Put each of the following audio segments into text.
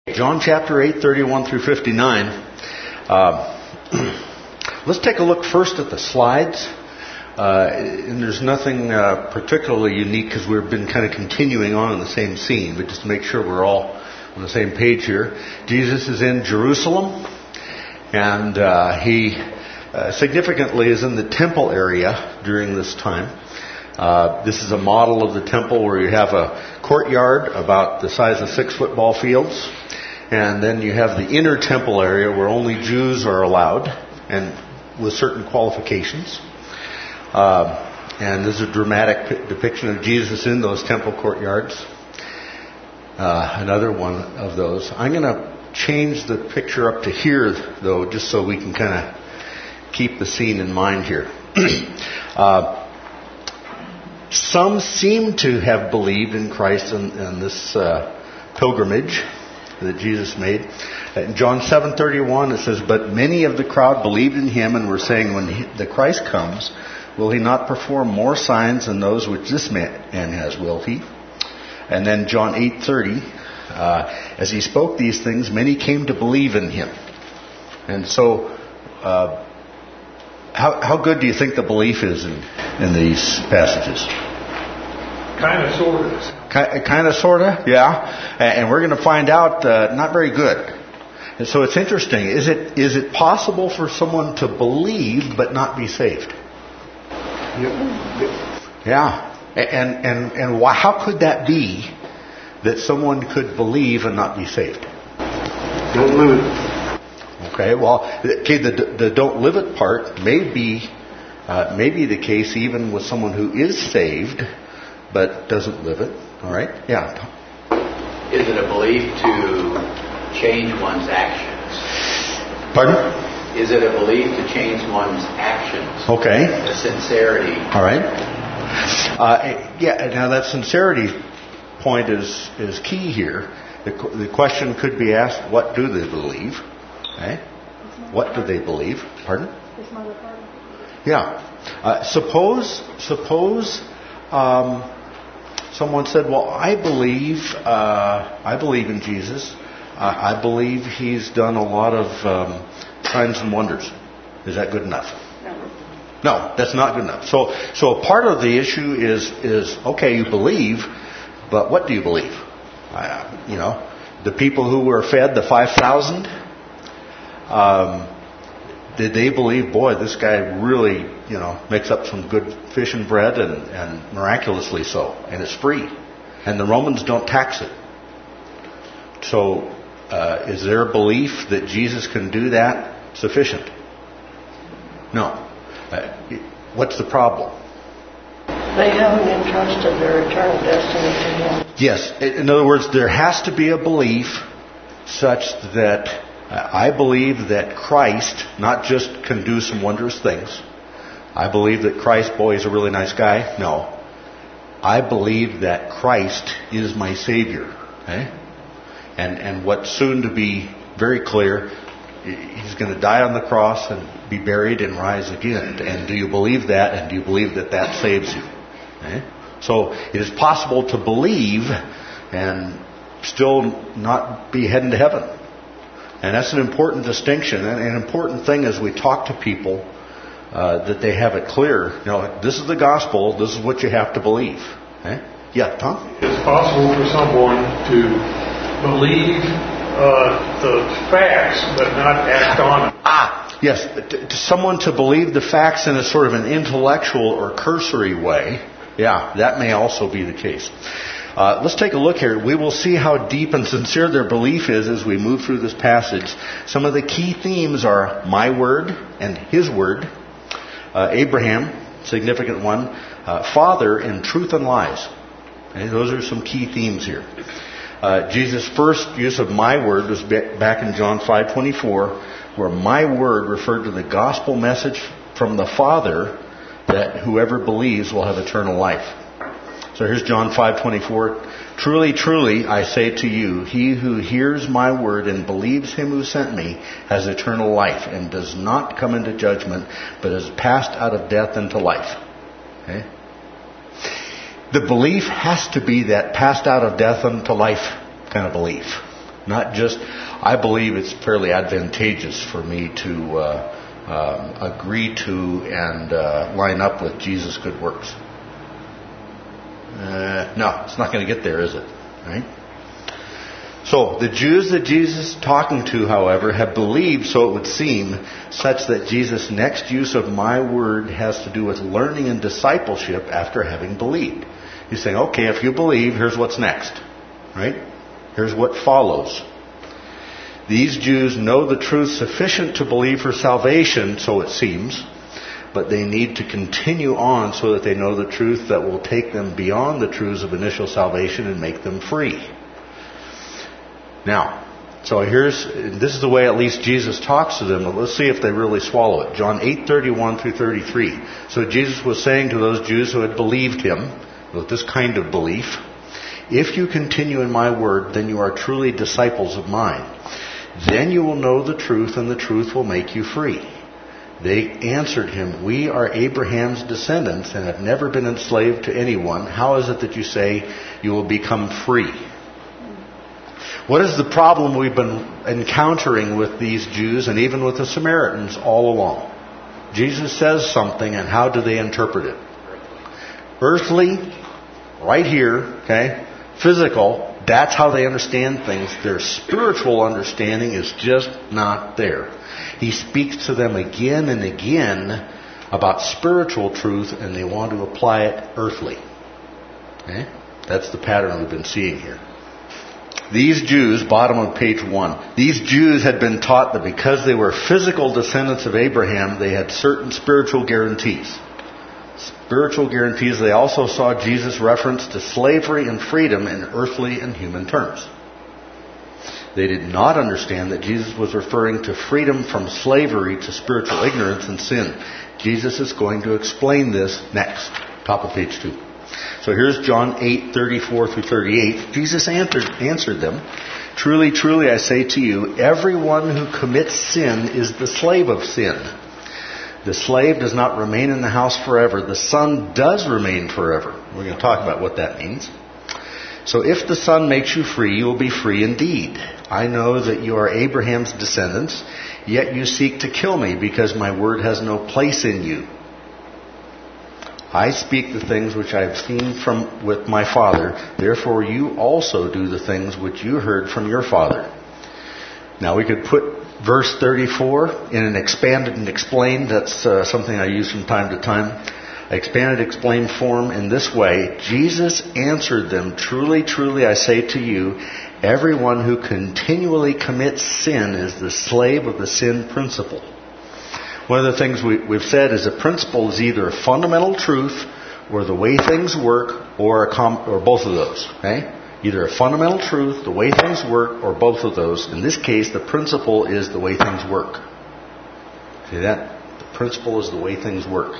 John chapter 8, 31 through 59. Let's take a look first at the slides. And there's nothing particularly unique because we've been kind of continuing on in the same scene, but just to make sure we're all on the same page here. Jesus is in Jerusalem, and he significantly is in the temple area during this time. This is a model of the temple where you have a courtyard about the size of 6 football fields. And then you have the inner temple area where only Jews are allowed, and with certain qualifications. And there's a dramatic depiction of Jesus in those temple courtyards. Another one of those. I'm going to change the picture up to here, though, just so we can kind of keep the scene in mind here. Some seem to have believed in Christ in this pilgrimage that Jesus made. In John 7:31 it says, "But many of the crowd believed in him and were saying, when the Christ comes, will he not perform more signs than those which this man has, will he?" And then John 8:30, "As he spoke these things, many came to believe in him." And so, how good do you think the belief is in these passages? Kind of, sort of. Kind of, sort of, yeah. And we're going to find out not very good. And so it's interesting. Is it possible for someone to believe but not be saved? Yeah. And why, how could that be that someone could believe and not be saved? Don't live it. Okay. Well, the don't live it part may be the case even with someone who is saved but doesn't live it. All right? Yeah. Is it a belief to change one's actions? Pardon? Is it a belief to change one's actions? Okay. The sincerity. All right. Now that sincerity point is key here. The question could be asked, what do they believe? Okay. What do they believe? Pardon? Yeah. Suppose someone said, "Well, I believe in Jesus. I believe he's done a lot of signs and wonders." Is that good enough? No, that's not good enough. So a part of the issue is okay, you believe, but what do you believe? The people who were fed, the 5,000, did they believe, boy, this guy really, makes up some good fish and bread and miraculously so, and it's free. And the Romans don't tax it. So, is their belief that Jesus can do that sufficient? No. What's the problem? They haven't entrusted their eternal destiny to him. Yes. In other words, there has to be a belief such that I believe that Christ not just can do some wondrous things. I believe that Christ, boy, is a really nice guy. No. I believe that Christ is my Savior. Okay? And what's soon to be very clear, he's going to die on the cross and be buried and rise again. And do you believe that? And do you believe that that saves you? Okay? So it is possible to believe and still not be heading to heaven. And that's an important distinction, and an important thing as we talk to people, that they have it clear. This is the gospel. This is what you have to believe. Okay? Yeah, Tom? It's possible for someone to believe the facts but not act on it. Yes. Someone to believe the facts in a sort of an intellectual or cursory way. Yeah, that may also be the case. Let's take a look here. We will see how deep and sincere their belief is as we move through this passage. Some of the key themes are my word and his word. Abraham, significant one. Father in truth and lies. Okay, those are some key themes here. Jesus' first use of my word was back in John 5:24, where my word referred to the gospel message from the Father that whoever believes will have eternal life. So here's John 5:24. "Truly, truly, I say to you, he who hears my word and believes him who sent me has eternal life and does not come into judgment, but is passed out of death into life." Okay? The belief has to be that passed out of death into life kind of belief. Not just, I believe it's fairly advantageous for me to agree to and line up with Jesus' good works. No, it's not going to get there, is it? Right? So, the Jews that Jesus is talking to, however, have believed, so it would seem, such that Jesus' next use of my word has to do with learning and discipleship after having believed. He's saying, okay, if you believe, here's what's next. Right? Here's what follows. These Jews know the truth sufficient to believe for salvation, so it seems, but they need to continue on so that they know the truth that will take them beyond the truths of initial salvation and make them free. Now, so this is the way at least Jesus talks to them. Let's see if they really swallow it. John 8:31 through 33. So Jesus was saying to those Jews who had believed him, with this kind of belief, if you continue in my word, then you are truly disciples of mine. Then you will know the truth, and the truth will make you free. They answered him, we are Abraham's descendants and have never been enslaved to anyone. How is it that you say you will become free? What is the problem we've been encountering with these Jews and even with the Samaritans all along? Jesus says something, and how do they interpret it? Earthly, right here, okay? Physical, that's how they understand things. Their spiritual understanding is just not there. He speaks to them again and again about spiritual truth, and they want to apply it earthly. Okay? That's the pattern we've been seeing here. These Jews, bottom of page 1, these Jews had been taught that because they were physical descendants of Abraham, they had certain spiritual guarantees. Spiritual guarantees. They also saw Jesus' reference to slavery and freedom in earthly and human terms. They did not understand that Jesus was referring to freedom from slavery to spiritual ignorance and sin. Jesus is going to explain this next, top of page 2. So here's John 8:34 through 38. Jesus answered them, truly, truly, I say to you, everyone who commits sin is the slave of sin. The slave does not remain in the house forever. The Son does remain forever. We're going to talk about what that means. So if the Son makes you free, you will be free indeed. I know that you are Abraham's descendants, yet you seek to kill me because my word has no place in you. I speak the things which I have seen with my Father. Therefore you also do the things which you heard from your father. Now we could put verse 34 in an expanded and explained. That's something I use from time to time. Expanded, explained form in this way. Jesus answered them, truly, truly, I say to you, everyone who continually commits sin is the slave of the sin principle. One of the things we've said is a principle is either a fundamental truth or the way things work or both of those. Okay? Either a fundamental truth, the way things work, or both of those. In this case, the principle is the way things work. See that? The principle is the way things work.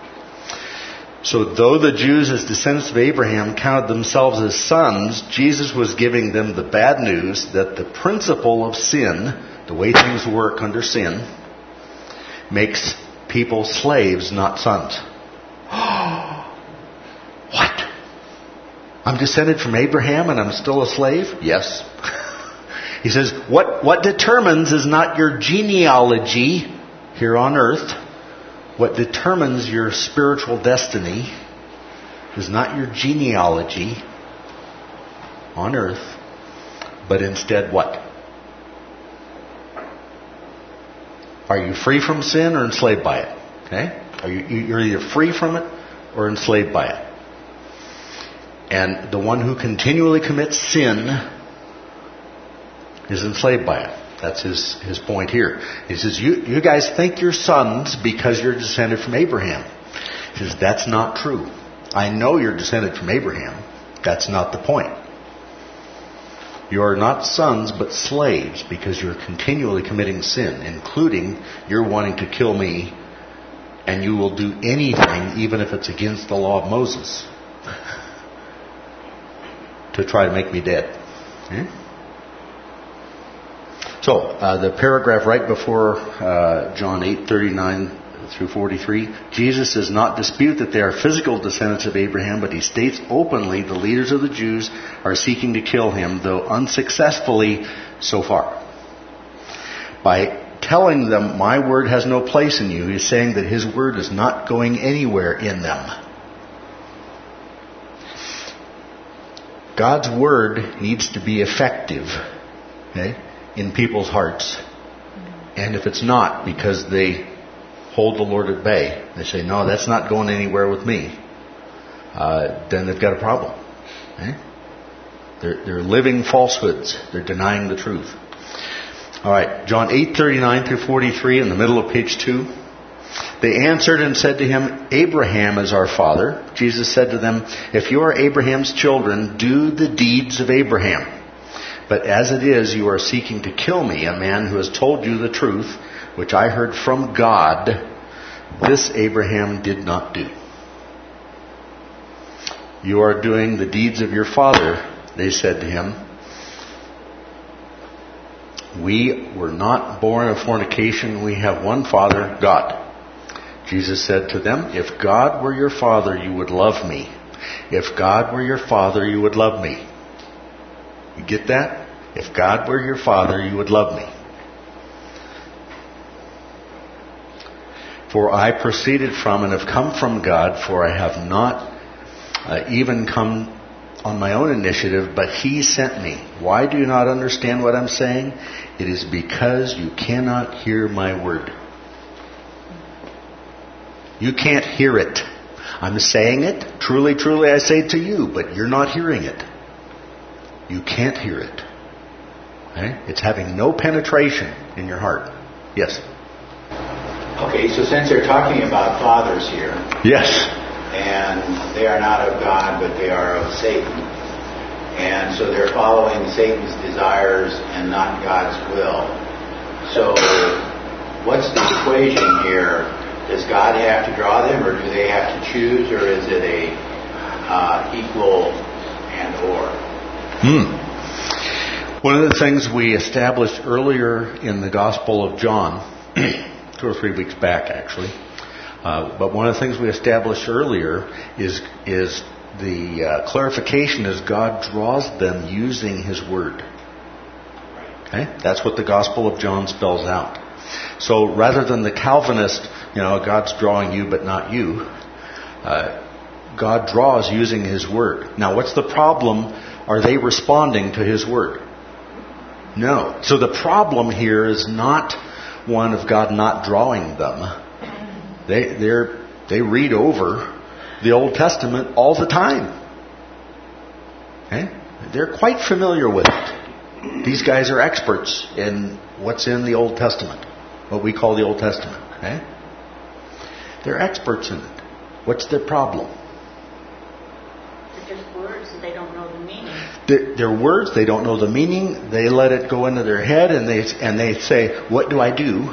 So though the Jews as descendants of Abraham counted themselves as sons, Jesus was giving them the bad news that the principle of sin, the way things work under sin, makes people slaves, not sons. What? I'm descended from Abraham and I'm still a slave? Yes. He says, what determines is not your genealogy here on earth. What determines your spiritual destiny is not your genealogy on earth, but instead what? Are you free from sin or enslaved by it? Okay? You're either free from it or enslaved by it. And the one who continually commits sin is enslaved by it. That's his point here. He says, you guys think you're sons because you're descended from Abraham. He says, that's not true. I know you're descended from Abraham. That's not the point. You are not sons but slaves because you're continually committing sin, including you're wanting to kill me, and you will do anything, even if it's against the law of Moses, to try to make me dead. Okay? So, the paragraph right before John 8:39 through 43, Jesus does not dispute that they are physical descendants of Abraham, but he states openly the leaders of the Jews are seeking to kill him, though unsuccessfully so far. By telling them, my word has no place in you, he's saying that his word is not going anywhere in them. God's word needs to be effective, okay, in people's hearts. And if it's not, because they hold the Lord at bay, they say, no, that's not going anywhere with me, then they've got a problem. Okay? They're living falsehoods. They're denying the truth. All right, John 8:39 through 43 in the middle of page 2. They answered and said to him, Abraham is our father. Jesus said to them, if you are Abraham's children, do the deeds of Abraham. But as it is, you are seeking to kill me, a man who has told you the truth, which I heard from God. This Abraham did not do. You are doing the deeds of your father, they said to him. We were not born of fornication. We have one Father, God. Jesus said to them, if God were your Father, you would love me. If God were your Father, you would love me. You get that? If God were your Father, you would love me. For I proceeded from and have come from God, for I have not even come on my own initiative, but He sent me. Why do you not understand what I'm saying? It is because you cannot hear my word. You can't hear it. I'm saying it. Truly, truly, I say to you, but you're not hearing it. You can't hear it. Okay? It's having no penetration in your heart. Yes? Okay, so since they're talking about fathers here, yes, and they are not of God, but they are of Satan, and so they're following Satan's desires and not God's will. So what's the equation here? Does God have to draw them, or do they have to choose, or is it a equal and or? One of the things we established earlier in the Gospel of John, 2 or 3 weeks back actually, but one of the things we established earlier is the clarification as God draws them using His Word. Okay? That's what the Gospel of John spells out. So rather than the Calvinist, God's drawing you but not you, God draws using His Word. Now what's the problem? Are they responding to His Word? No. So the problem here is not one of God not drawing them. They read over the Old Testament all the time. Okay? They're quite familiar with it. These guys are experts in what's in the Old Testament, what we call the Old Testament. Okay? They're experts in it. What's their problem? They're just words and they don't know the meaning. They're words, they don't know the meaning. They let it go into their head and they say, what do I do?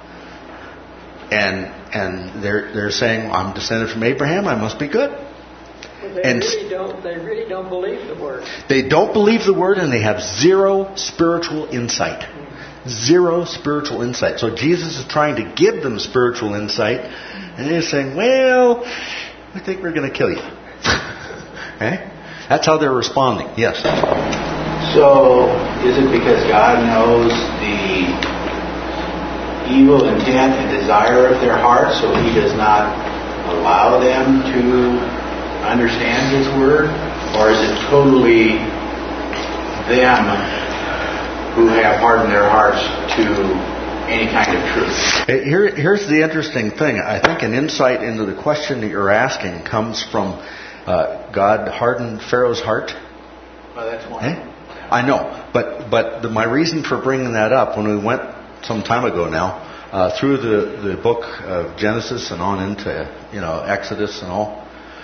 And they're saying, I'm descended from Abraham, I must be good. Well, they really don't believe the word. They don't believe the word, and they have zero spiritual insight. Zero spiritual insight. So Jesus is trying to give them spiritual insight, and they're saying, well, I think we're going to kill you. Okay? That's how they're responding. Yes? So, is it because God knows the evil intent and desire of their hearts, so He does not allow them to understand His Word? Or is it totally them who have hardened their hearts to any kind of truth? Here's the interesting thing. I think an insight into the question that you're asking comes from God hardened Pharaoh's heart. Well, that's one. I know, but my reason for bringing that up, when we went some time ago now through the book of Genesis and on into Exodus and all,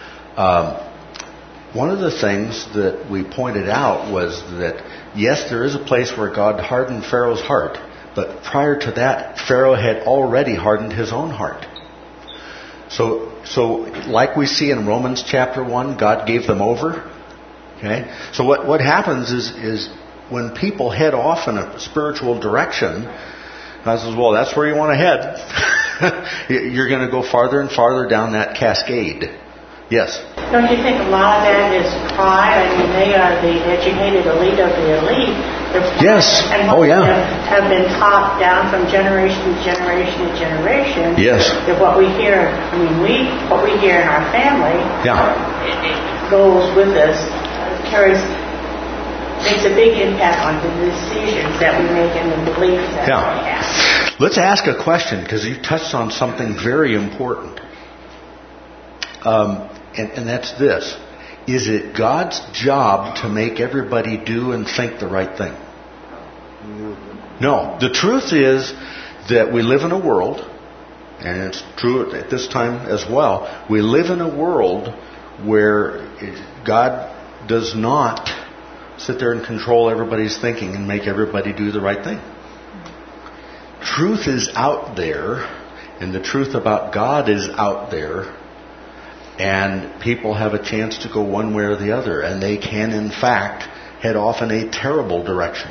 one of the things that we pointed out was that yes, there is a place where God hardened Pharaoh's heart, but prior to that, Pharaoh had already hardened his own heart. So like we see in Romans chapter 1, God gave them over. Okay? So what happens is when people head off in a spiritual direction, God says, well, that's where you want to head. You're going to go farther and farther down that cascade. Yes. Don't you think a lot of that is pride? I mean, they are the educated elite of the elite. Yes. And Oh, yeah. have been taught down from generation to generation to generation. Yes. That what we hear, what we hear in our family, Yeah. it goes with us, makes a big impact on the decisions that we make and the beliefs that we have. Let's ask a question, because you touched on something very important. And that's this. Is it God's job to make everybody do and think the right thing? No. The truth is that we live in a world, and it's true at this time as well, we live in a world where God does not sit there and control everybody's thinking and make everybody do the right thing. Truth is out there, and the truth about God is out there, and people have a chance to go one way or the other, and they can, in fact, head off in a terrible direction.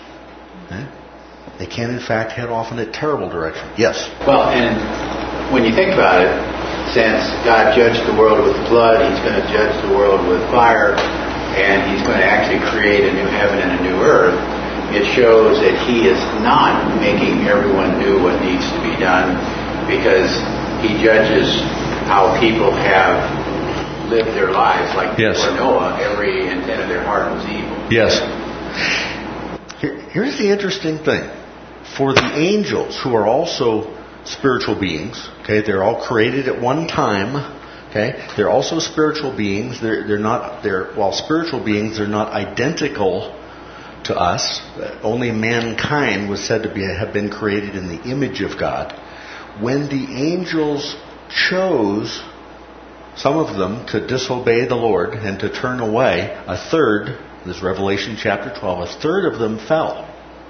They can, in fact, head off in a terrible direction. Yes? Well, and when you think about it, since God judged the world with blood, He's going to judge the world with fire, and He's going to actually create a new heaven and a new earth, it shows that He is not making everyone do what needs to be done, because He judges how people have lived their lives. Like before Noah, every intent of their heart was evil. Yes. Here's the interesting thing. For the angels, who are also spiritual beings, okay, they're all created at one time, okay, they're also spiritual beings. While spiritual beings, they're not identical to us. Only mankind was said to have been created in the image of God. When the angels chose, some of them, to disobey the Lord and to turn away, a third, this is Revelation chapter 12, a third of them fell.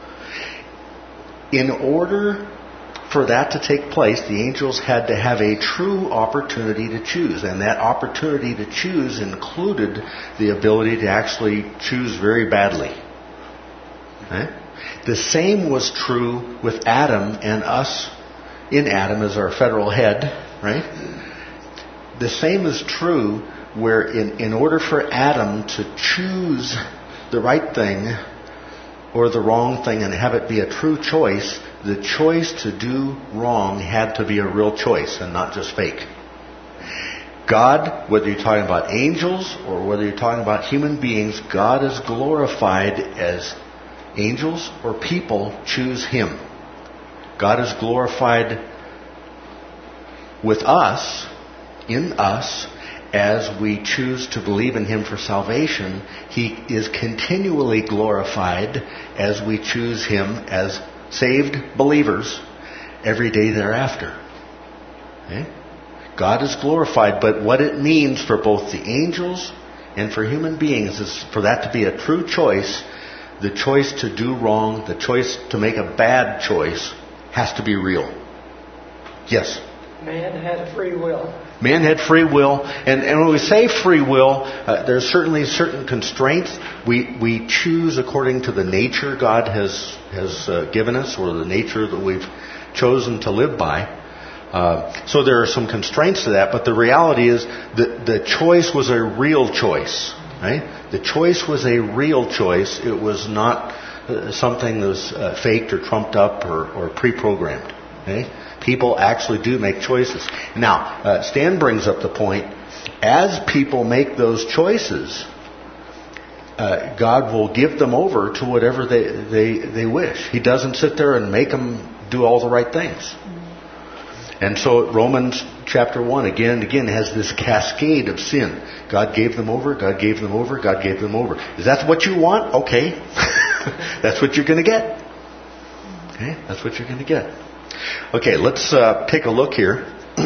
In order for that to take place, the angels had to have a true opportunity to choose. And that opportunity to choose included the ability to actually choose very badly. Okay? The same was true with Adam and us in Adam as our federal head, right? The same is true where in order for Adam to choose the right thing or the wrong thing and have it be a true choice, the choice to do wrong had to be a real choice and not just fake. God, whether you're talking about angels or whether you're talking about human beings, God is glorified as angels or people choose Him. God is glorified with us, in us, as we choose to believe in Him for salvation. He is continually glorified as we choose Him as saved believers every day thereafter. Okay? God is glorified, but what it means for both the angels and for human beings is for that to be a true choice. The choice to do wrong, the choice to make a bad choice, has to be real. Yes? Man had free will. Man had free will, and when we say free will, there's certainly certain constraints. We choose according to the nature God has given us, or the nature that we've chosen to live by. So there are some constraints to that, but the reality is that the choice was a real choice. Right? The choice was a real choice. It was not something that was faked or trumped up or pre-programmed. Okay? People actually do make choices. Now, Stan brings up the point, as people make those choices, God will give them over to whatever they wish. He doesn't sit there and make them do all the right things. And so Romans chapter 1 again and again has this cascade of sin. God gave them over, God gave them over, God gave them over. Is that what you want? Okay. That's what you're going to get. Okay, that's what you're going to get. Okay, let's take a look here.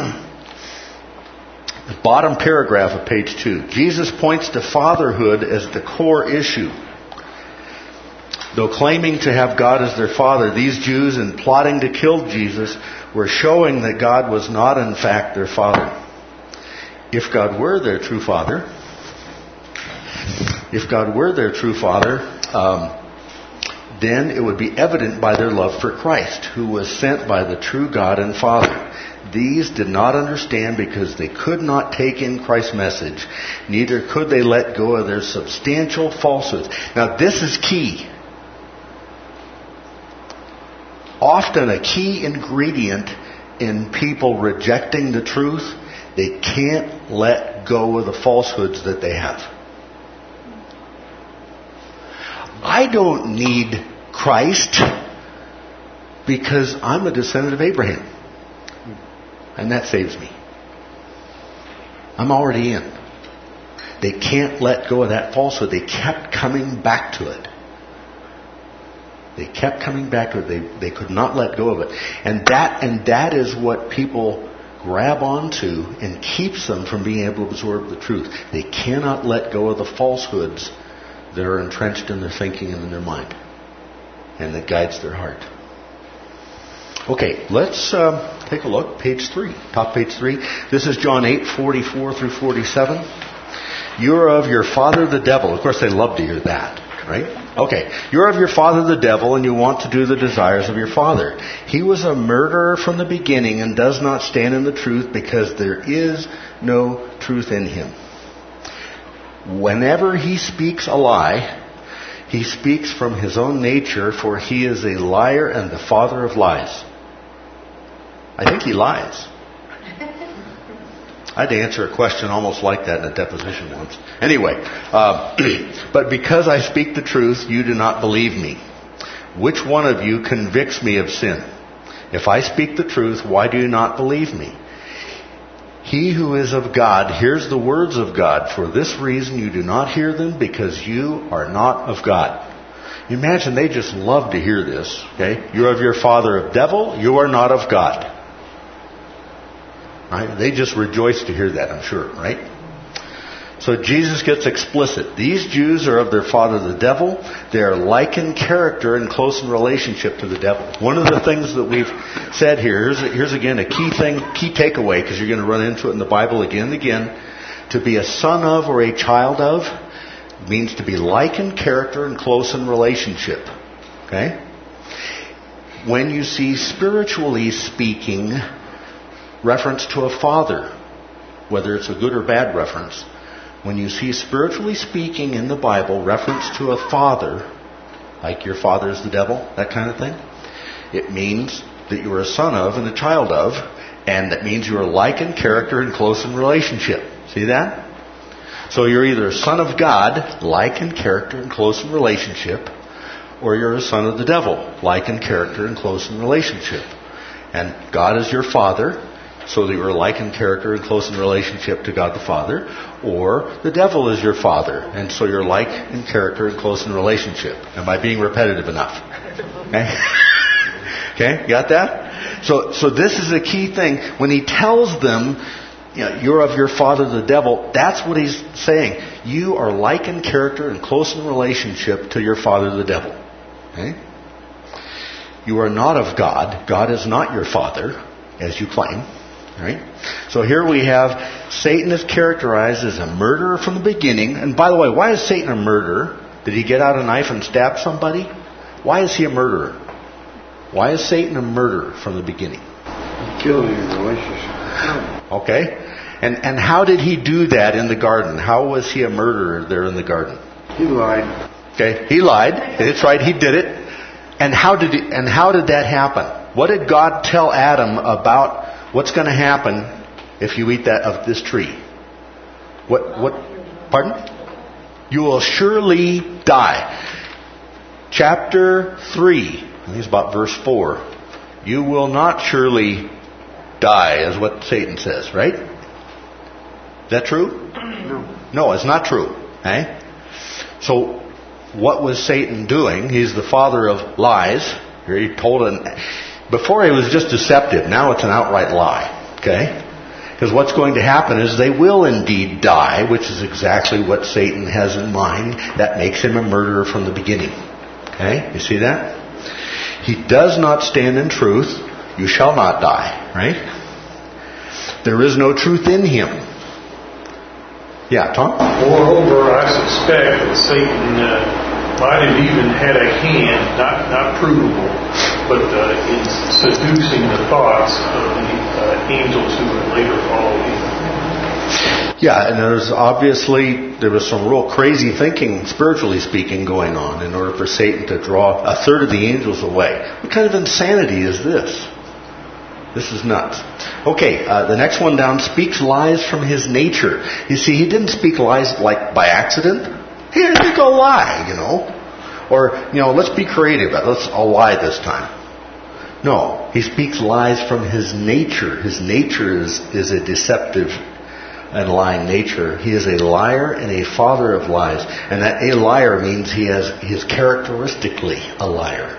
The bottom paragraph of page 2. Jesus points to fatherhood as the core issue. Though claiming to have God as their father, these Jews, in plotting to kill Jesus, were showing that God was not in fact their father. If God were their true father, then it would be evident by their love for Christ, who was sent by the true God and Father. These did not understand because they could not take in Christ's message, neither could they let go of their substantial falsehoods. Now this is key. Often a key ingredient in people rejecting the truth, they can't let go of the falsehoods that they have. I don't need Christ because I'm a descendant of Abraham. And that saves me. I'm already in. They can't let go of that falsehood. They kept coming back to it. They kept coming back to it. They could not let go of it. And that is what people grab onto and keeps them from being able to absorb the truth. They cannot let go of the falsehoods that are entrenched in their thinking and in their mind, and that guides their heart. Okay, let's take a look. Page 3. Top page 3. This is John 8:44 through 47. You're of your father the devil. Of course, they love to hear that, right? Okay. You're of your father the devil, and you want to do the desires of your father. He was a murderer from the beginning and does not stand in the truth because there is no truth in him. Whenever he speaks a lie, he speaks from his own nature, for he is a liar and the father of lies. I think he lies. I had to answer a question almost like that in a deposition once. Anyway, but because I speak the truth, you do not believe me. Which one of you convicts me of sin? If I speak the truth, why do you not believe me? He who is of God hears the words of God. For this reason you do not hear them, because you are not of God. You imagine they just love to hear this. Okay, you're of your father of devil. You are not of God. Right? They just rejoice to hear that, I'm sure. Right? So Jesus gets explicit. These Jews are of their father the devil. They are like in character and close in relationship to the devil. One of the things that we've said here, here's again a key takeaway, because you're going to run into it in the Bible again and again. To be a son of or a child of means to be like in character and close in relationship. Okay? When you see spiritually speaking reference to a father, whether it's a good or bad reference, when you see spiritually speaking in the Bible reference to a father, like your father is the devil, that kind of thing, it means that you are a son of and a child of, and that means you are like in character and close in relationship. See that? So you're either a son of God, like in character and close in relationship, or you're a son of the devil, like in character and close in relationship. And God is your father, so that you are like in character and close in relationship to God the Father, or the devil is your father, and so you're like in character and close in relationship. Am I being repetitive enough? Okay? Okay, got that? So this is a key thing. When he tells them, you're of your father the devil, that's what he's saying. You are like in character and close in relationship to your father the devil. Okay? You are not of God. God is not your father, as you claim. Right? So here we have Satan is characterized as a murderer from the beginning. And by the way, why is Satan a murderer? Did he get out a knife and stab somebody? Why is he a murderer? Why is Satan a murderer from the beginning? He killed him in relationship. Okay. And how did he do that in the garden? How was he a murderer there in the garden? He lied. Okay, he lied. That's right, he did it. And how did that happen? What did God tell Adam about what's going to happen if you eat of this tree? What? Pardon? You will surely die. Chapter 3, I think it's about verse 4. You will not surely die, is what Satan says, right? Is that true? No, it's not true. Eh? So, what was Satan doing? He's the father of lies. Here he told before he was just deceptive. Now it's an outright lie. Okay? Because what's going to happen is they will indeed die, which is exactly what Satan has in mind. That makes him a murderer from the beginning. Okay? You see that? He does not stand in truth. You shall not die. Right? There is no truth in him. Yeah, Tom? Moreover, I suspect that Satan might have even had a hand, not provable, but in seducing the thoughts of the angels who would later follow him. Yeah, and there was some real crazy thinking, spiritually speaking, going on in order for Satan to draw a third of the angels away. What kind of insanity is this? This is nuts. Okay, the next one down, speaks lies from his nature. You see, he didn't speak lies like by accident. He didn't speak a lie, Or, let's be creative. I'll lie this time. No, he speaks lies from his nature. His nature is a deceptive and lying nature. He is a liar and a father of lies. And that a liar means he is characteristically a liar.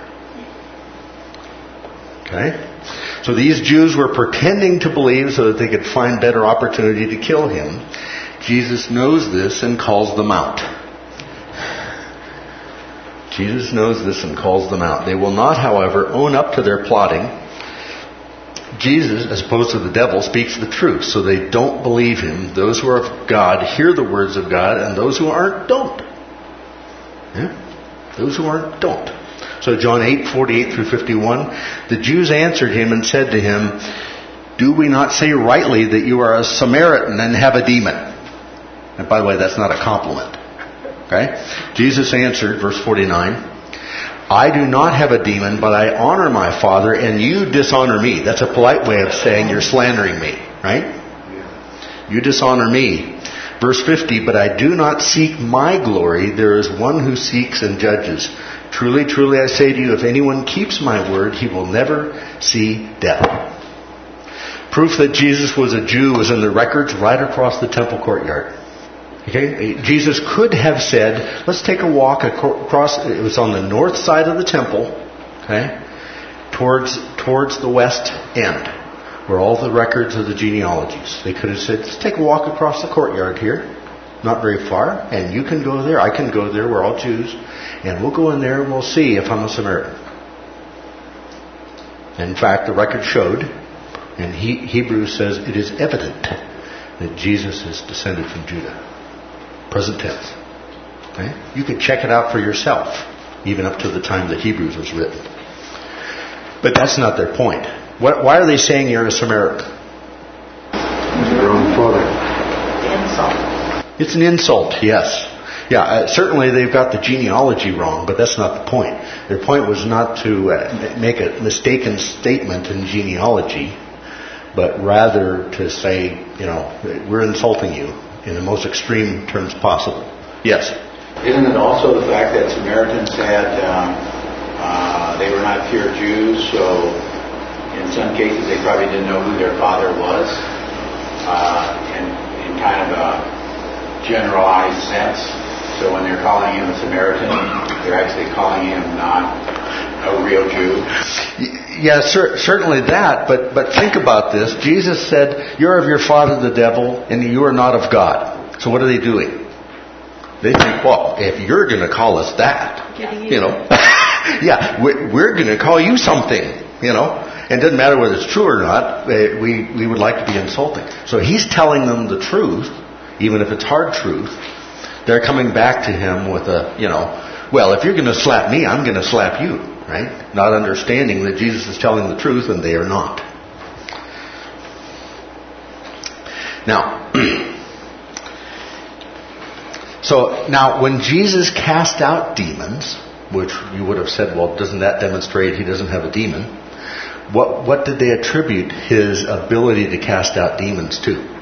Okay? So these Jews were pretending to believe so that they could find better opportunity to kill him. Jesus knows this and calls them out. Jesus knows this and calls them out. They will not, however, own up to their plotting. Jesus, as opposed to the devil, speaks the truth, so they don't believe him. Those who are of God hear the words of God, and those who aren't don't. Yeah? Those who aren't don't. So John 8:48 through 51, the Jews answered him and said to him, "Do we not say rightly that you are a Samaritan and have a demon?" And by the way, that's not a compliment. Okay? Jesus answered, verse 49, "I do not have a demon, but I honor my Father, and you dishonor me." That's a polite way of saying you're slandering me, right? You dishonor me. Verse 50, "But I do not seek my glory. There is one who seeks and judges. Truly, truly, I say to you, if anyone keeps my word, he will never see death." Proof that Jesus was a Jew was in the records right across the temple courtyard. Okay, Jesus could have said, let's take a walk across, it was on the north side of the temple, okay, towards the west end, where all the records of the genealogies. They could have said, let's take a walk across the courtyard here, not very far, and you can go there, I can go there, we're all Jews, and we'll go in there and we'll see if I'm a Samaritan. And in fact, the record showed, and Hebrews says it is evident that Jesus is descended from Judah. Present tense. Okay? You can check it out for yourself, even up to the time that Hebrews was written. But that's not their point. Why are they saying you're a Samaritan? Their own father. Insult. It's an insult, yes. Yeah, certainly they've got the genealogy wrong, but that's not the point. Their point was not to make a mistaken statement in genealogy, but rather to say, we're insulting you in the most extreme terms possible. Yes? Isn't it also the fact that Samaritans had, they were not pure Jews, so in some cases they probably didn't know who their father was, in kind of a generalized sense. So when they're calling him a Samaritan, they're actually calling him not a real Jew. Yeah, certainly that, but think about this. Jesus said, "You're of your father the devil, and you are not of God." So what are they doing? They think, well, if you're going to call us that, yeah, we're going to call you something, and it doesn't matter whether it's true or not, we would like to be insulting. So he's telling them the truth, even if it's hard truth. They're coming back to him with well, if you're going to slap me, I'm going to slap you, right? Not understanding that Jesus is telling the truth and they are not. Now, now when Jesus cast out demons, which you would have said, well, doesn't that demonstrate he doesn't have a demon? What did they attribute his ability to cast out demons to?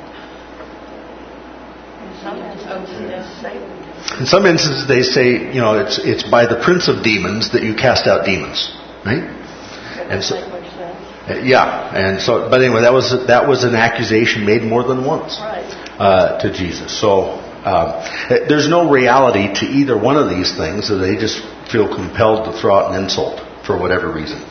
In some instances, they say, it's by the prince of demons that you cast out demons, right? And so, but anyway, that was an accusation made more than once to Jesus. So there's no reality to either one of these things, so they just feel compelled to throw out an insult for whatever reason.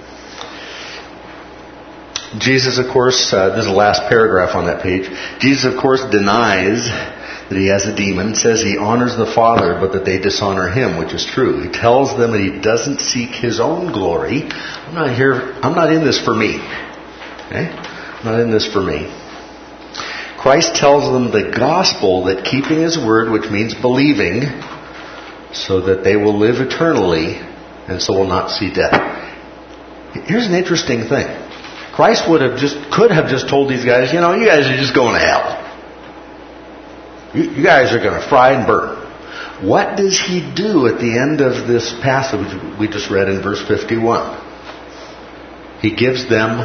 Jesus, of course, this is the last paragraph on that page. Jesus, of course, denies that he has a demon, says he honors the Father, but that they dishonor him, which is true. He tells them that he doesn't seek his own glory. I'm not in this for me. Okay? I'm not in this for me. Christ tells them the gospel, that keeping his word, which means believing, so that they will live eternally and so will not see death. Here's an interesting thing. Christ could have just told these guys, you guys are just going to hell. You guys are going to fry and burn. What does he do at the end of this passage we just read in verse 51? He gives them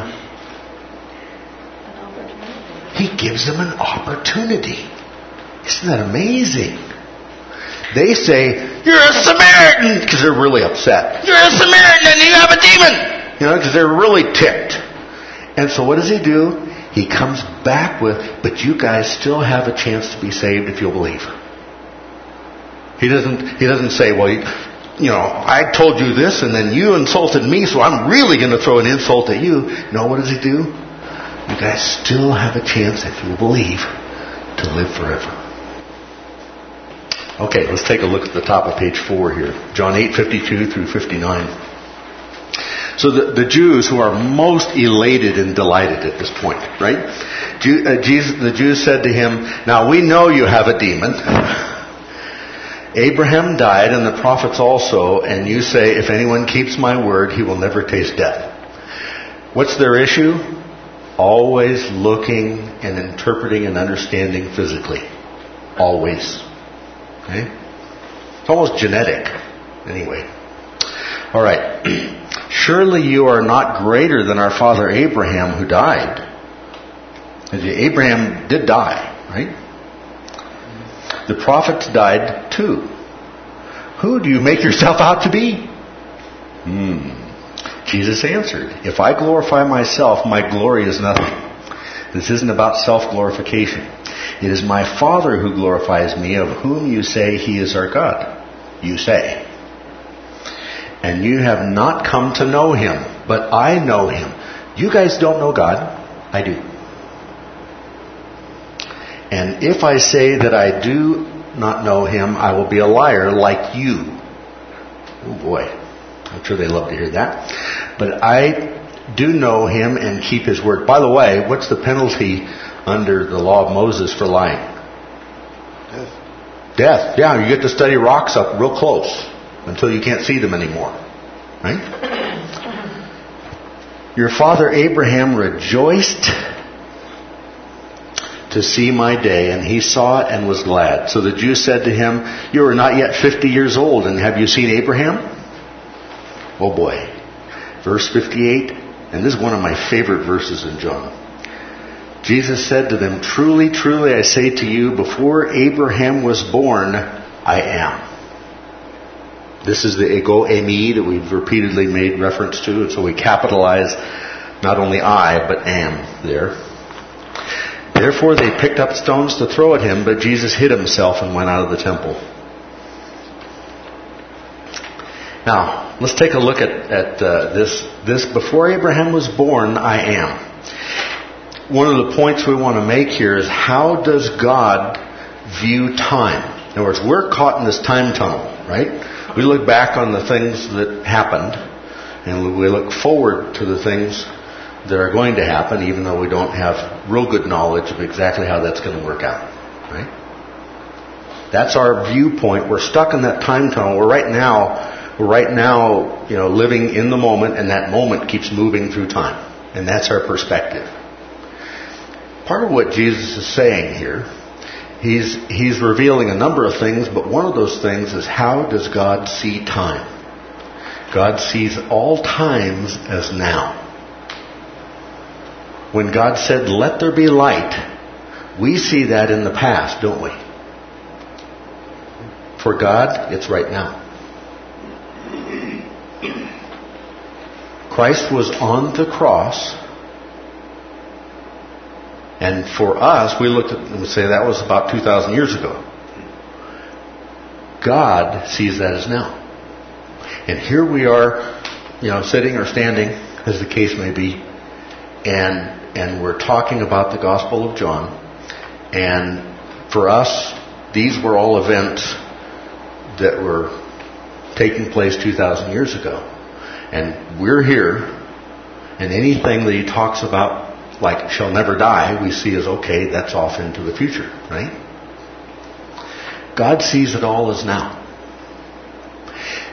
an opportunity. Isn't that amazing? They say, you're a Samaritan, because they're really upset. You're a Samaritan and you have a demon. Because they're really ticked. And so what does he do? He comes back with, but you guys still have a chance to be saved if you'll believe. He doesn't say, well, I told you this and then you insulted me, so I'm really going to throw an insult at you. No, what does he do? You guys still have a chance, if you believe, to live forever. Okay, let's take a look at the top of page 4 here. John 8:52 through 59. So the Jews who are most elated and delighted at this point, right? The Jews said to him, now we know you have a demon. Abraham died and the prophets also, and you say, if anyone keeps my word, he will never taste death. What's their issue? Always looking and interpreting and understanding physically. Always. Okay? It's almost genetic. Anyway. Alright. Surely you are not greater than our father Abraham who died. Abraham did die, right? The prophets died too. Who do you make yourself out to be? Jesus answered, if I glorify myself, my glory is nothing. This isn't about self-glorification. It is my Father who glorifies me, of whom you say he is our God. You say. And you have not come to know him, but I know him. You guys don't know God. I do. And if I say that I do not know him, I will be a liar like you. Oh boy. I'm sure they love to hear that. But I do know him and keep his word. By the way, what's the penalty under the law of Moses for lying? Death. Yeah, you get to study rocks up real close until you can't see them anymore. Right? Your father Abraham rejoiced to see my day, and he saw it and was glad. So the Jews said to him, you are not yet 50 years old, and have you seen Abraham? Oh boy. Verse 58, and this is one of my favorite verses in John. Jesus said to them, truly, truly, I say to you, before Abraham was born, I am. This is the ego eimi that we've repeatedly made reference to, and so we capitalize not only I, but am there. Therefore they picked up stones to throw at him, but Jesus hid himself and went out of the temple. Now, let's take a look at this. Before Abraham was born, I am. One of the points we want to make here is, how does God view time? In other words, we're caught in this time tunnel, right? We look back on the things that happened, and we look forward to the things that are going to happen, even though we don't have real good knowledge of exactly how that's going to work out. Right? That's our viewpoint. We're stuck in that time tunnel. We're right now, living in the moment, and that moment keeps moving through time. And that's our perspective. Part of what Jesus is saying here, he's revealing a number of things, but one of those things is, how does God see time? God sees all times as now. When God said, let there be light, we see that in the past, don't we? For God, it's right now. Christ was on the cross, and for us, we looked at and would say that was about 2,000 years ago. God sees that as now. And here we are, sitting or standing, as the case may be, and we're talking about the Gospel of John. And for us, these were all events that were taking place 2,000 years ago. And we're here, and anything that he talks about, like shall never die, we see as, okay, that's off into the future, right? God sees it all as now.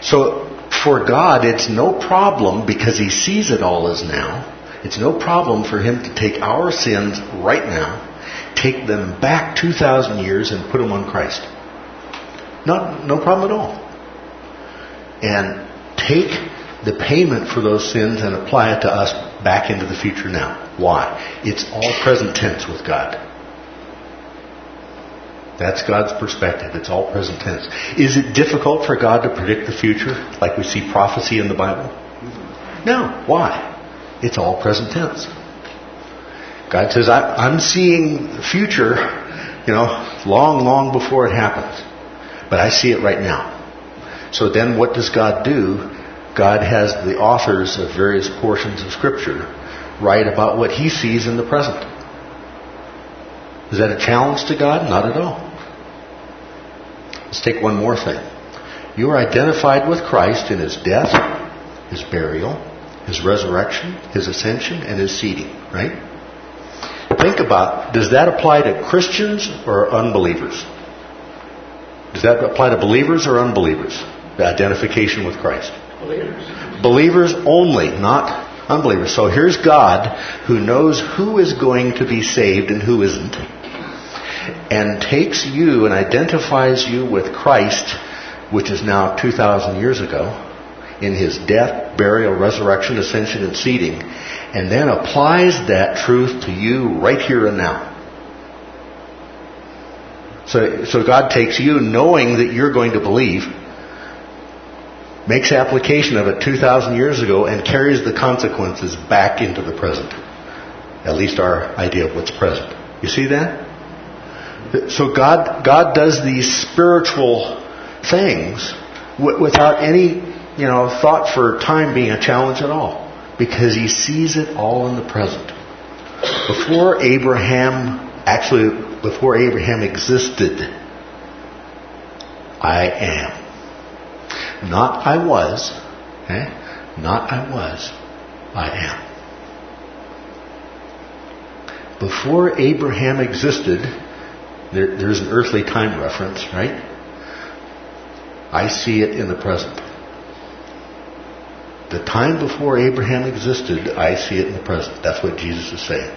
So for God, it's no problem, because He sees it all as now, it's no problem for Him to take our sins right now, take them back 2,000 years and put them on Christ. No problem at all. And take the payment for those sins and apply it to us back into the future now. Why? It's all present tense with God. That's God's perspective. It's all present tense. Is it difficult for God to predict the future, like we see prophecy in the Bible? No. Why? It's all present tense. God says, I'm seeing the future, long, long before it happens. But I see it right now. So then what does God do? God has the authors of various portions of Scripture write about what He sees in the present. Is that a challenge to God? Not at all. Let's take one more thing. You are identified with Christ in His death, His burial, His resurrection, His ascension, and His seating, right? Think about, does that apply to Christians or unbelievers? Does that apply to believers or unbelievers? The identification with Christ. Believers. Believers only, not unbelievers. So here's God who knows who is going to be saved and who isn't, and takes you and identifies you with Christ, which is now 2,000 years ago, in His death, burial, resurrection, ascension, and seating, and then applies that truth to you right here and now. So God takes you knowing that you're going to believe, makes application of it 2,000 years ago, and carries the consequences back into the present. At least our idea of what's present. You see that? So God does these spiritual things without any thought for time being a challenge at all, because He sees it all in the present. Before Abraham existed, I am. Not I was. Not I was. I am. Before Abraham existed, there's an earthly time reference, right? I see it in the present. The time before Abraham existed, I see it in the present. That's what Jesus is saying.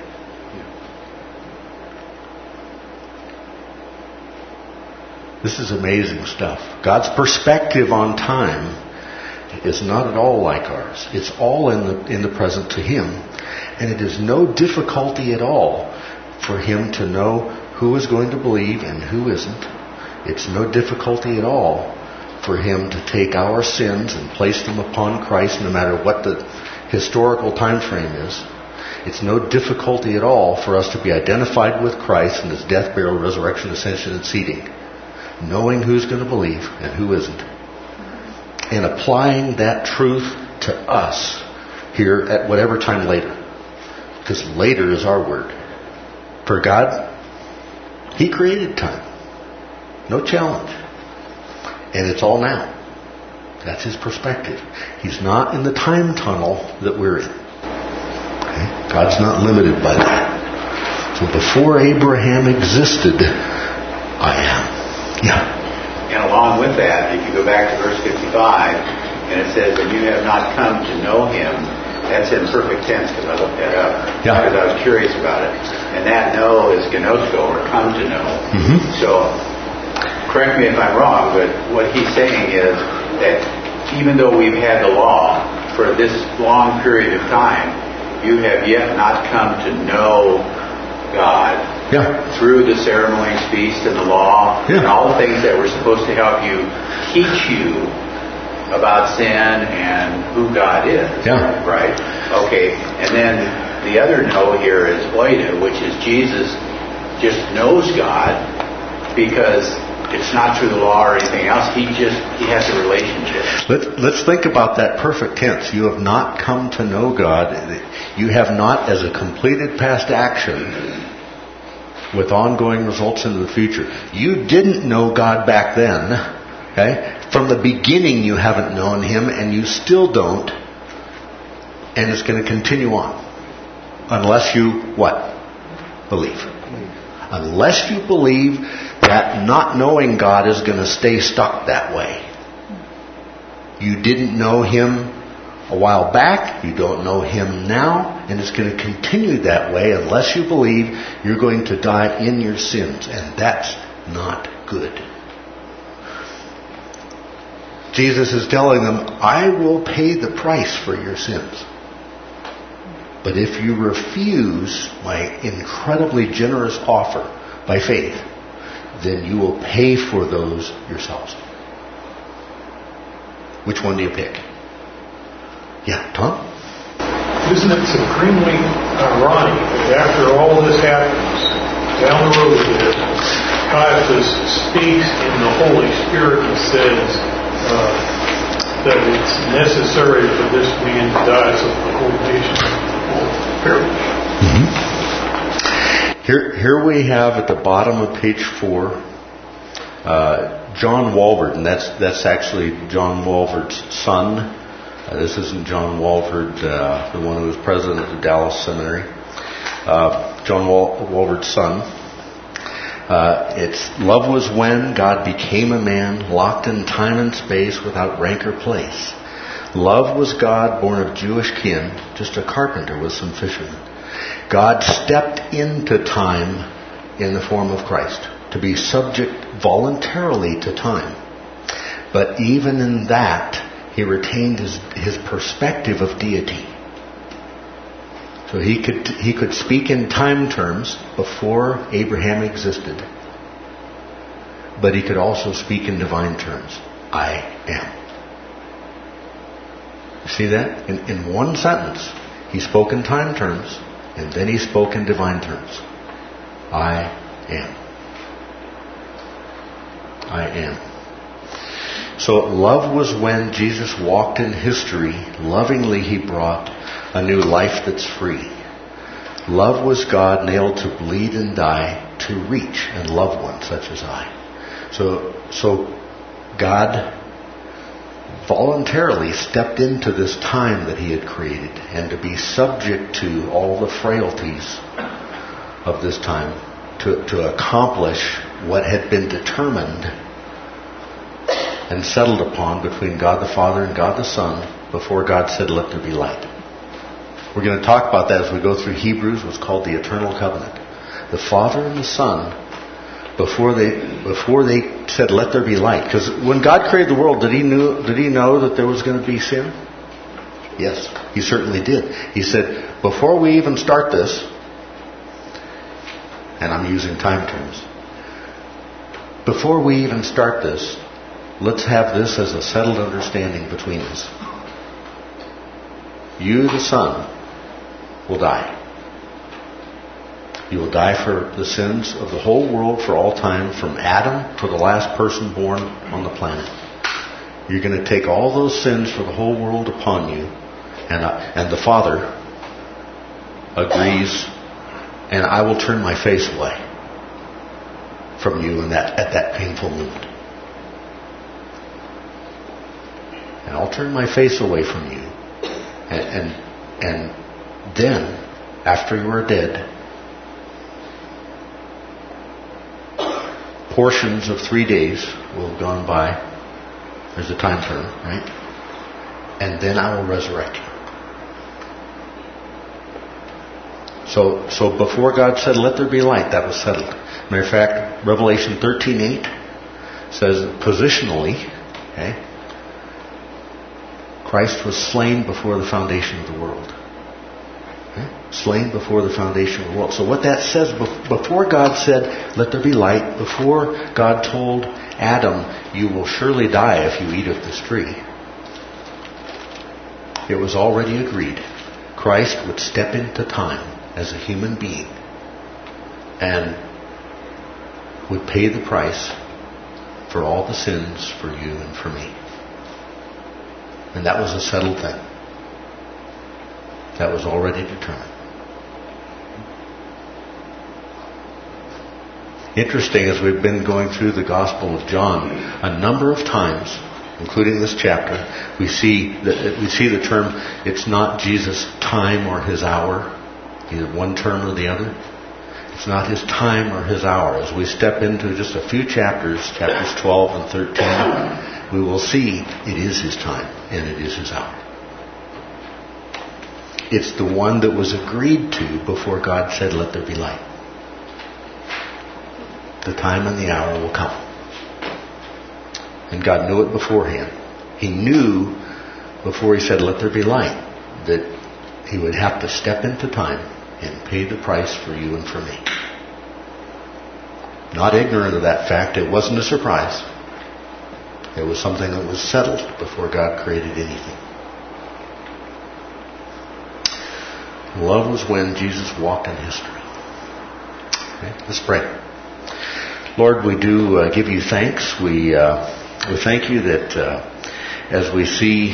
This is amazing stuff. God's perspective on time is not at all like ours. It's all in the present to Him. And it is no difficulty at all for Him to know who is going to believe and who isn't. It's no difficulty at all for Him to take our sins and place them upon Christ, no matter what the historical time frame is. It's no difficulty at all for us to be identified with Christ in His death, burial, resurrection, ascension, and seating, knowing who's going to believe and who isn't, and applying that truth to us here at whatever time later. Because later is our word. For God, He created time. No challenge. And it's all now. That's His perspective. He's not in the time tunnel that we're in. Okay? God's not limited by that. So before Abraham existed, I am. Yeah. And along with that, if you go back to verse 55, and it says that you have not come to know Him, that's in perfect tense, because I looked that up. Yeah. Because I was curious about it. And that know is gnosko, or come to know. Mm-hmm. So, correct me if I'm wrong, but what he's saying is that even though we've had the law for this long period of time, you have yet not come to know God. Yeah. Through the ceremonies, feast, and the law, Yeah. and all the things that were supposed to help you, teach you about sin and who God is. Yeah. Right? Okay. And then the other know here is oida, which is Jesus just knows God because it's not through the law or anything else. He has a relationship. Let's think about that perfect tense. You have not come to know God. You have not, as a completed past action, with ongoing results into the future. You didn't know God back then. Okay? From the beginning you haven't known Him, and you still don't. And it's going to continue on. Unless you, what? Believe. Unless you believe that not knowing God is going to stay stuck that way. You didn't know Him a while back. You don't know Him now. And it's going to continue that way unless you believe you're going to die in your sins. And that's not good. Jesus is telling them, I will pay the price for your sins. But if you refuse my incredibly generous offer by faith, then you will pay for those yourselves. Which one do you pick? Yeah, Tom? Isn't it supremely ironic that after all this happens, down the road there, Caiaphas speaks in the Holy Spirit and says that it's necessary for this man to die so the whole nation will perish. Mm-hmm. Here we have at the bottom of page 4, John Walvoord, and that's actually John Walvoord's son. This isn't John Walvoord, the one who was president of the Dallas Seminary. John Walvoord's son. It's love was when God became a man, locked in time and space without rank or place. Love was God, born of Jewish kin, just a carpenter with some fishermen. God stepped into time in the form of Christ, to be subject voluntarily to time. But even in that, He retained his perspective of deity. So he could speak in time terms before Abraham existed. But he could also speak in divine terms. I am. You see that? In one sentence, he spoke in time terms, and then he spoke in divine terms. I am. I am. So love was when Jesus walked in history. Lovingly He brought a new life that's free. Love was God nailed to bleed and die to reach and love one such as I. So God voluntarily stepped into this time that He had created, and to be subject to all the frailties of this time to accomplish what had been determined and settled upon between God the Father and God the Son before God said, let there be light. We're going to talk about that as we go through Hebrews, what's called the eternal covenant. The Father and the Son, before they said, let there be light. Because when God created the world, did He know that there was going to be sin? Yes, He certainly did. He said, before we even start this, and I'm using time terms, before we even start this, let's have this as a settled understanding between us. You, the Son, will die. You will die for the sins of the whole world for all time, from Adam to the last person born on the planet. You're going to take all those sins for the whole world upon you, and the Father agrees, and I will turn my face away from you at that painful moment. And I'll turn my face away from you. And then, after you are dead, portions of 3 days will have gone by. There's a time term, right? And then I will resurrect you. So before God said, let there be light, that was settled. Matter of fact, Revelation 13:8 says positionally, okay, Christ was slain before the foundation of the world. Okay? Slain before the foundation of the world. So what that says, before God said, let there be light, before God told Adam, you will surely die if you eat of this tree, it was already agreed. Christ would step into time as a human being and would pay the price for all the sins for you and for me. And that was a settled thing. That was already determined. Interesting, as we've been going through the Gospel of John, a number of times, including this chapter, we see the term, it's not Jesus' time or His hour, either one term or the other. It's not His time or His hour. As we step into just a few chapters 12 and 13, we will see it is His time and it is His hour. It's the one that was agreed to before God said, let there be light. The time and the hour will come. And God knew it beforehand. He knew before He said, let there be light, that He would have to step into time and pay the price for you and for me. Not ignorant of that fact. It wasn't a surprise. It was something that was settled before God created anything. Love was when Jesus walked in history. Okay, let's pray. Lord, we do give you thanks. We thank you that as we see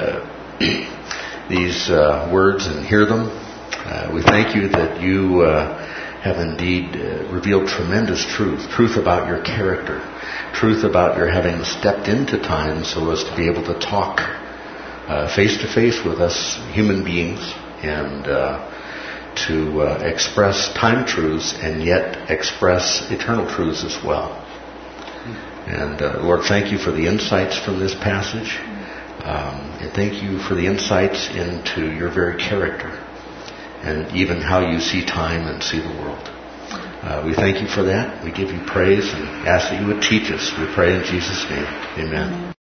these words and hear them, we thank you that you have indeed revealed tremendous truth about your character, truth about your having stepped into time so as to be able to talk face to face with us human beings and to express time truths and yet express eternal truths as well. And Lord, thank you for the insights from this passage. And thank you for the insights into your very character and even how you see time and see the world. We thank you for that. We give you praise and ask that you would teach us. We pray in Jesus' name. Amen.